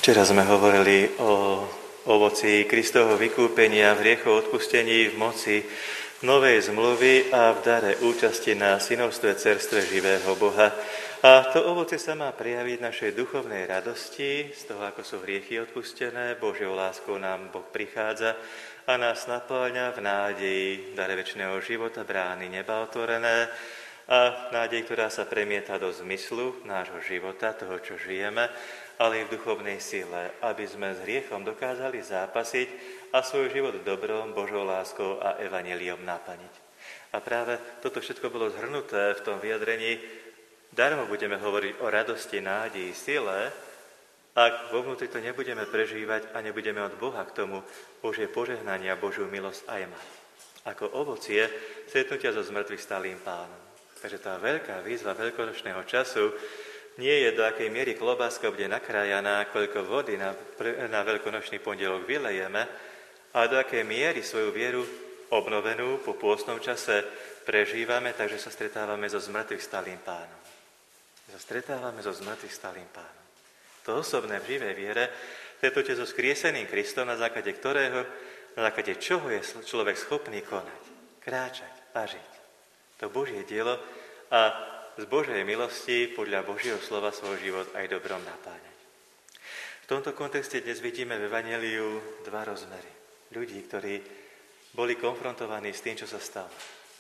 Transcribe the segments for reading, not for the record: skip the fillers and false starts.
Včera sme hovorili o ovoci Kristovho vykúpenia, v hriechov odpustení, v moci novej zmluvy a v dare účasti na synovstve cerstve živého Boha. A to ovoce sa má prejaviť našej duchovnej radosti z toho, ako sú hriechy odpustené, Božou láskou nám Boh prichádza a nás napĺňa v nádeji dare večného života, brány neba otvorené a nádej, ktorá sa premieta do zmyslu nášho života, toho, čo žijeme, ale aj v duchovnej sile, aby sme s hriechom dokázali zápasiť a svoj život dobrom, Božou láskou a evanjeliom naplniť. A práve toto všetko bolo zhrnuté v tom vyjadrení. Darmo budeme hovoriť o radosti, nádeji, sile, ak vo vnútri to nebudeme prežívať a nebudeme od Boha k tomu Božie požehnanie a Božiu milosť aj mať. Ako ovocie stretnutia so zmrtvých stálým Pánom. Takže tá veľká výzva veľkonočného času nie je, do akej miery klobáska bude nakrájaná, koľko vody na veľkonočný pondelok vylejeme, a do akej miery svoju vieru obnovenú po pôstnom čase prežívame, takže sa stretávame so zmrtvých stálým Pánom. Stretávame so zmrtvých stálým Pánom. To osobné v živej viere, stretnutie so skrieseným Kristom, na základe čoho je človek schopný konať, kráčať a žiť. To Božie dielo a z Božej milosti podľa Božieho slova svoj život aj dobrom napáňať. V tomto kontexte dnes vidíme v Evanjeliu dva rozmery. Ľudí, ktorí boli konfrontovaní s tým, čo sa stalo.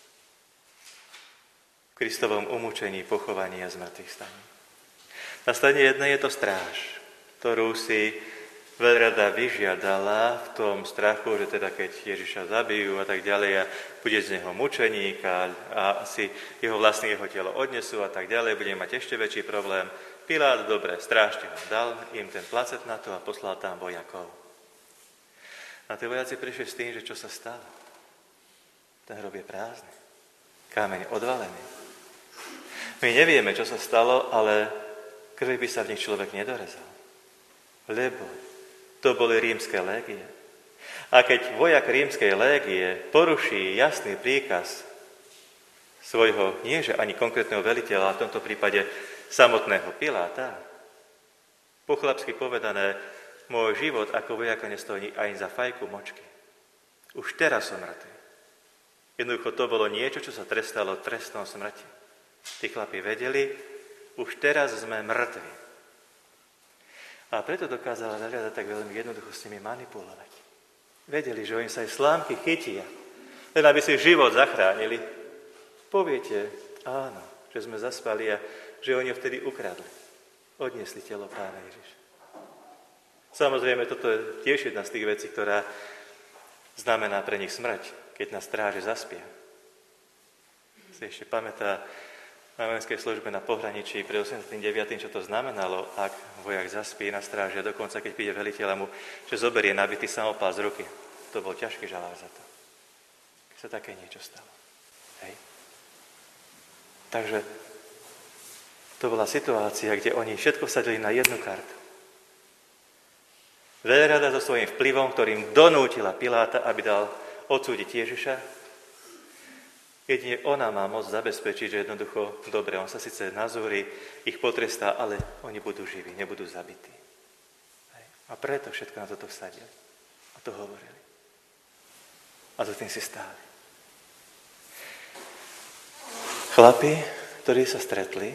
V Kristovom umúčení, pochovaní a zmrtvých staní. Na strane jednej je to stráž, ktorú si veľrada vyžiadala v tom strachu, že teda keď Ježiša zabijú a tak ďalej a bude z neho mučeník a asi jeho vlastné jeho telo odnesú a tak ďalej, bude mať ešte väčší problém. Pilát, dobre, strážte ho, dal im ten placet na to a poslal tam vojakov. A tí vojaci prišli s tým, že čo sa stalo. Ten hrob je prázdny, kameň odvalený. My nevieme, čo sa stalo, ale krvi by sa v nich človek nedorezal. Lebo to boli rímske légie. A keď vojak rímskej légie poruší jasný príkaz svojho, nie že ani konkrétneho veliteľa, v tomto prípade samotného Piláta, po chlapsky povedané, môj život ako vojaka nestojí ani za fajku močky. Už teraz som mŕtvy. Jednoducho to bolo niečo, čo sa trestalo trestom smrti. Tí chlapi vedeli, už teraz sme mŕtvi. A preto dokázala veľrada tak veľmi jednoducho s nimi manipulovať. Vedeli, že oni sa aj slámky chytia, len aby si život zachránili. Poviete, áno, že sme zaspali a že oni ho vtedy ukradli. Odniesli telo Pána Ježiša. Samozrejme, toto je tiež jedna z tých vecí, ktorá znamená pre nich smrť, keď na stráži zaspia. Si ešte pamätá na vojenskej službe na pohraničí pred 89., čo to znamenalo, ak vojak zaspí na stráži a dokonca, keď príde veliteľa mu, že zoberie nabitý samopál z ruky. To bol ťažký žalár za to. Keď sa také niečo stalo. Hej. Takže to bola situácia, kde oni všetko sadili na jednu kartu. Veľrada so svojím vplyvom, ktorým donútila Piláta, aby dal odsúdiť Ježiša. Jedine ona má moc zabezpečiť, že jednoducho, dobre, on sa síce nazúri, ich potrestá, ale oni budú živí, nebudú zabití. A preto všetko na toto vsadili. A to hovorili. A za tým si stáli. Chlapi, ktorí sa stretli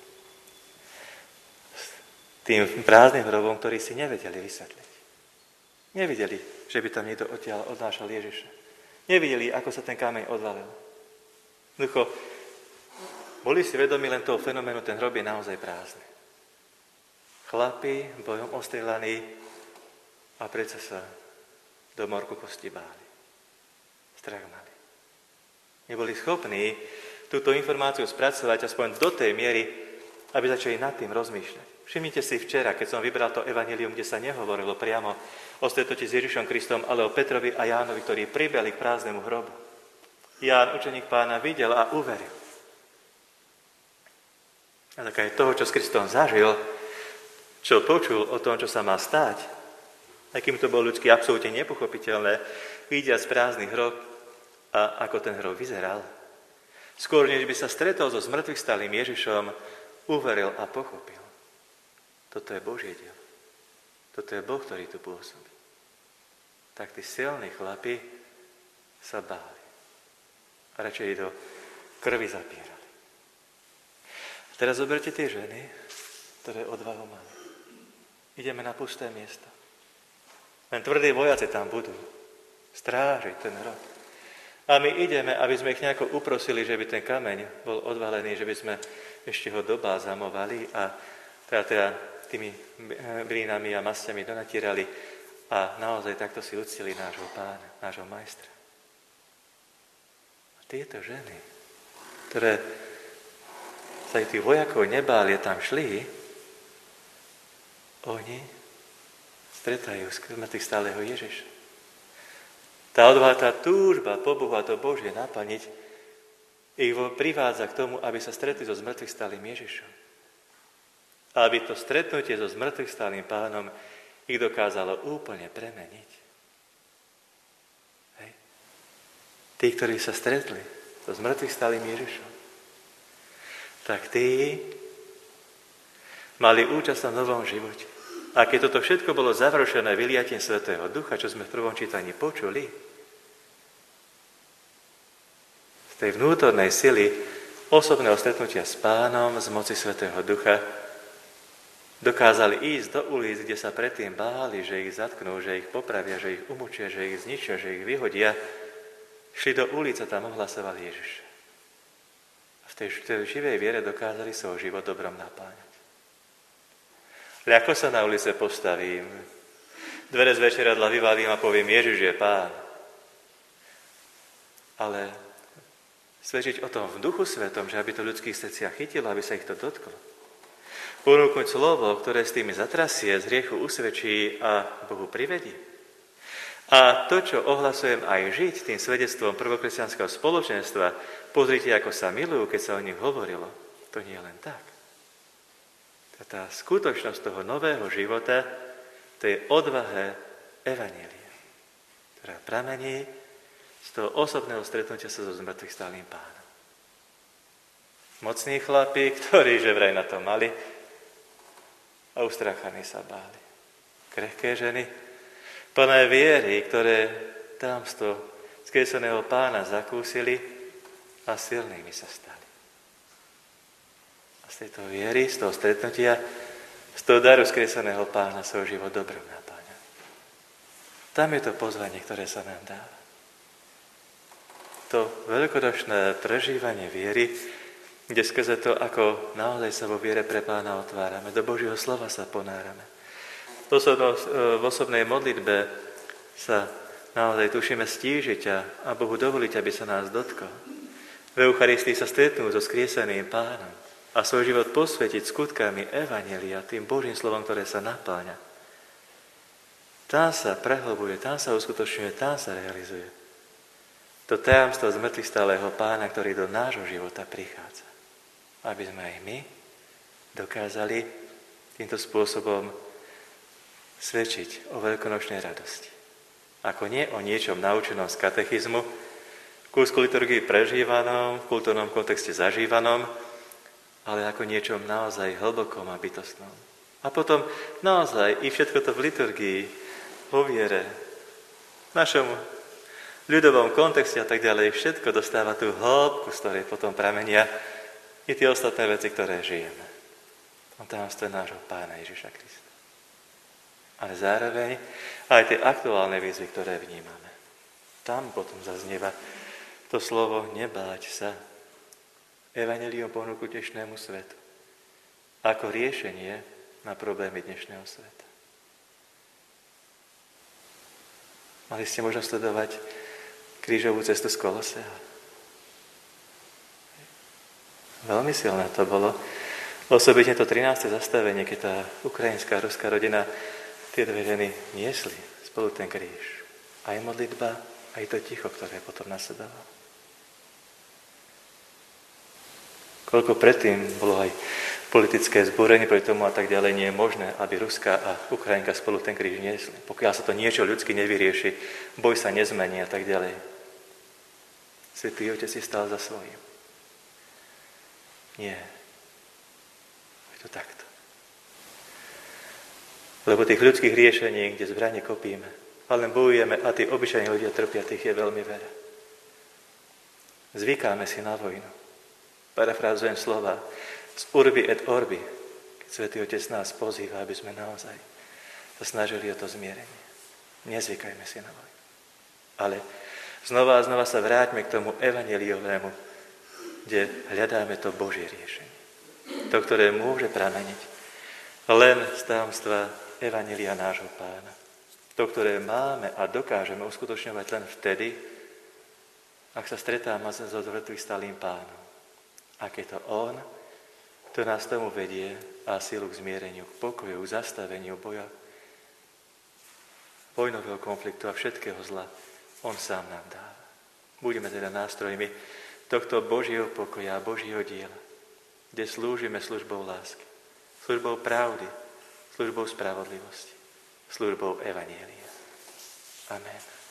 s tým prázdnym hrobom, ktorí si nevedeli vysvetliť. Nevideli, že by tam niekto odtiaľ odnášal Ježiša. Nevideli, ako sa ten kameň odvalil. Jednoducho, boli si vedomi len toho fenoménu, ten hrob je naozaj prázdny. Chlapi, bojom ostrelaní a predsa sa do morku kosti báli. Strach mali. Neboli schopní túto informáciu spracovať aspoň do tej miery, aby začali nad tým rozmýšľať. Všimnite si včera, keď som vybral to evanjelium, kde sa nehovorilo priamo o stretnutí s Ježišom Kristom, ale o Petrovi a Jánovi, ktorí pribehli k prázdnemu hrobu. Ján, učeník Pána, videl a uveril. A tak aj toho, čo s Kristom zažil, čo počul o tom, čo sa má stáť, akým to bolo ľudsky absolútne nepochopiteľné, vidiac prázdny hrob a ako ten hrob vyzeral. Skôr, než by sa stretol so zmrtvých stálým Ježišom, uveril a pochopil. Toto je Božie dielo. toto je Boh, ktorý tu pôsobí. Tak tí silní chlapi sa báli. A radšej do krvi zapírali. A teraz zoberte tie ženy, ktoré odvahu mali. Ideme na pusté miesto. Len tvrdí vojaci tam budú. Strážiť ten rod. A my ideme, aby sme ich nejako uprosili, že by ten kameň bol odvalený, že by sme ešte ho dobázamovali a teda tými bylínami a masťami donatierali a naozaj takto si uctili nášho pána, nášho majstra. A tieto ženy, ktoré sa aj tých vojakov nebáli a tam šli, oni stretajú mŕtvych stáleho Ježiša. Tá odvaha, tá túžba po Bohu a to Božie naplniť ich privádza k tomu, aby sa stretli so zmrtvých stálym Ježišom. A aby to stretnutie so zmrtvých stálym pánom ich dokázalo úplne premeniť. Hej. Tí, ktorí sa stretli so zmrtvých stálym Ježišom, tak tí mali účasť na novom živote. A keď toto všetko bolo završené vyliatím Svätého Ducha, čo sme v prvom čítaní počuli, z tej vnútornej sily osobného stretnutia s Pánom z moci Svätého Ducha dokázali ísť do ulic, kde sa predtým báli, že ich zatknú, že ich popravia, že ich umučia, že ich zničia, že ich vyhodia. Šli do ulic a tam ohlasovali Ježiša. A v tej živej viere dokázali svoj život dobrom napáňať. Ľahko sa na ulice postavím, dvere z večeradla vyvalím a poviem, Ježiš je Pán. Ale svedčiť o tom v Duchu Svetom, že aby to v ľudských srdciach chytilo, aby sa ich to dotklo. Ponúknuť slovo, ktoré s tými zatrasie, z hriechu usvedčí a Bohu privedí. A to, čo ohlasujem aj žiť tým svedectvom prvokresťanského spoločenstva, pozrite, ako sa milujú, keď sa o nich hovorilo. To nie je len tak. Tá skutočnosť toho nového života, to je odvahe evanjelia, ktorá pramení z toho osobného stretnutia sa so zmrtvých stálym Pánom. Mocní chlapi, ktorí že vraj na to mali a ustrachaní sa báli. Krehké ženy, plné viery, ktoré tajomstvo skrieseného Pána zakúsili a silnými sa stali. Z tejto viery, z toho stretnutia, z toho daru skrieseného Pána svoj život dobrom napáňa. Tam je to pozvanie, ktoré sa nám dáva. To veľkonočné prežívanie viery, kde skrze to, ako naozaj sa vo viere pre Pána otvárame, do Božieho slova sa ponárame. V osobnej modlitbe sa naozaj tušíme stížiť a Bohu dovoliť, aby sa nás dotkol. V Eucharistii sa stretnú so skrieseným Pánom a svoj život posvetiť skutkami evanjelia, tým Božím slovom, ktoré sa napáňa. Tam sa prehlbuje, tam sa uskutočňuje, tam sa realizuje. To tajomstvo zmrtvých stáleho Pána, ktorý do nášho života prichádza. Aby sme aj my dokázali týmto spôsobom svedčiť o veľkonočnej radosti. Ako nie o niečom naučenom z katechizmu, kúsku liturgii prežívanom, v kultúrnom kontexte zažívanom, ale ako niečom naozaj hlbokom a bytostnom. A potom naozaj i všetko to v liturgii, vo viere, v našom ľudovom kontexte a tak ďalej, všetko dostáva tú hĺbku, z ktorej potom pramenia i tie ostatné veci, ktoré žijeme. On tajomstvo nášho Pána Ježiša Krista. Ale zároveň aj tie aktuálne výzvy, ktoré vnímame. Tam potom zaznieva to slovo nebáť sa. Evanjelium ponúku dnešnému svetu. Ako riešenie na problémy dnešného sveta. Mali ste možnosť sledovať krížovú cestu z Kolosea. Veľmi silné to bolo. Osobitne to 13. zastavenie, keď tá ukrajinská a ruská rodina tie dve ženy niesli spolu ten kríž. Aj modlitba, aj to ticho, ktoré potom nasledovalo. Koľko predtým bolo aj politické zbúrenie proti tomu a tak ďalej, nie je možné, aby Ruská a Ukrajinka spolu ten kríž niesli. Pokiaľ sa to niečo ľudsky nevyrieši, boj sa nezmení a tak ďalej. Svätý Otec si stál za svojím. Nie. Je to takto. Lebo tých ľudských riešení, kde zbrane kopíme, ale len bojujeme a tí obyčajní ľudia trpia, tých je veľmi veľa. Zvykáme si na vojnu. Parafrázujem slova z Urbi et Orbi, keď Svätý Otec nás pozýva, aby sme naozaj sa snažili o to zmierenie. Nezvykajme si na vojnu. Ale znova a znova sa vráťme k tomu evanjeliovému, kde hľadáme to Božie riešenie. To, ktoré môže prameniť len z tajomstva evanjelia nášho Pána. To, ktoré máme a dokážeme uskutočňovať len vtedy, ak sa stretáme so zmrtvých stálým Pánom. Ak je to On, kto nás tomu vedie a silu k zmiereniu, k pokoju, k zastaveniu boja, vojnového konfliktu a všetkého zla, On sám nám dáva. Budeme teda nástrojmi tohto Božieho pokoja a Božieho diela, kde slúžime službou lásky, službou pravdy, službou spravodlivosti, službou evanjelia. Amen.